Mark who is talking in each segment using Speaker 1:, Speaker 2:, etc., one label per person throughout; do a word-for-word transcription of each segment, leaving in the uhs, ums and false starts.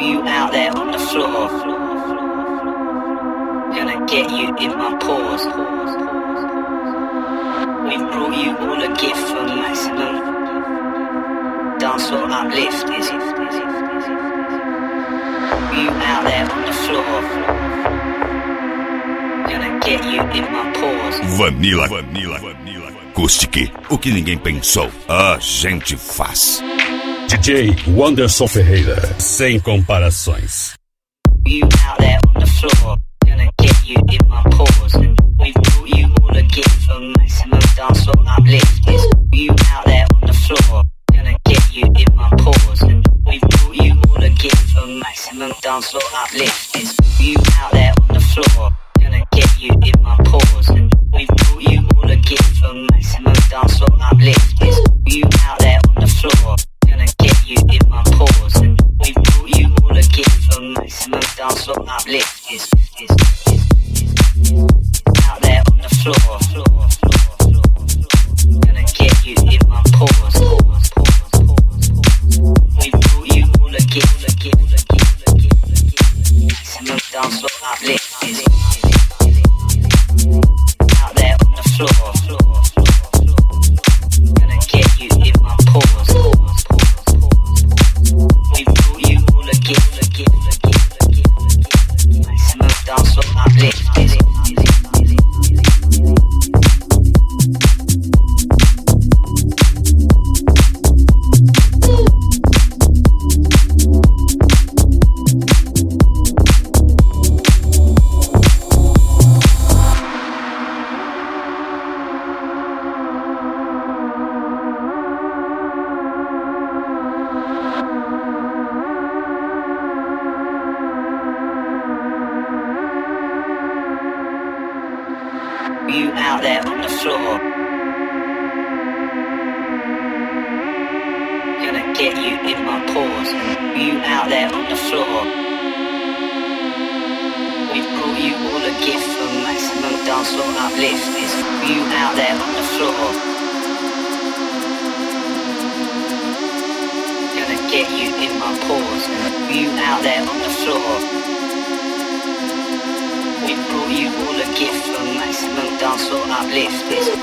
Speaker 1: You out there on the floor, gonna get you in my paws. We brought you all a gift for maximum dancehall uplift. Is it? You out there on the floor, gonna get you in my paws.
Speaker 2: Vanilla, Vanilla, Vanilla, Acústica. O que ninguém pensou, a gente faz.
Speaker 3: D J Wanderson Ferreira, sem comparações.
Speaker 1: You out there on the floor, gonna get you in my paws. We brought you all a gift for maximum dancehall uplift. Is you out there on the floor, gonna get you in my paws. We brought you all a gift for maximum dancehall uplift. Is you out there on the floor, gonna get you in my paws. We brought you all a gift for maximum dancehall uplift. Is you out there on the floor, gonna get you in my paws. We brought you all a gift for maximum dancehall uplift. Is is out there on the floor, floor, floor, floor, gonna get you in my paws. We brought you all a gift, a gift, a gift, a gift, a gift, maximum dancehall uplift. Is out there on the floor, floor, floor, floor, gonna get you in my paws. We brought you all a gift, a gift, a gift, a gift, a gift, maximum dancehall uplift. Is it? You out there on the floor, gonna get you in my paws. You out there on the floor, we brought you all a gift for maximum dancehall uplift. Is you out there on the floor, gonna get you in my paws. You out there on the floor, we brought you all a gift for maximum dancehall uplift. Is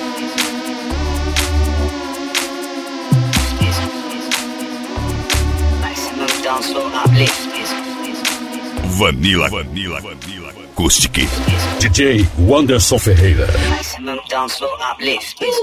Speaker 1: is maximum dancehall uplift. Is
Speaker 2: Vanilla, Vanilla, Vanilla, Acústica.
Speaker 3: D J Wanderson Ferreira.
Speaker 1: Maximum dancehall uplift. Is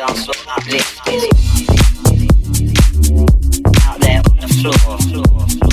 Speaker 1: out there on the floor, floor, floor.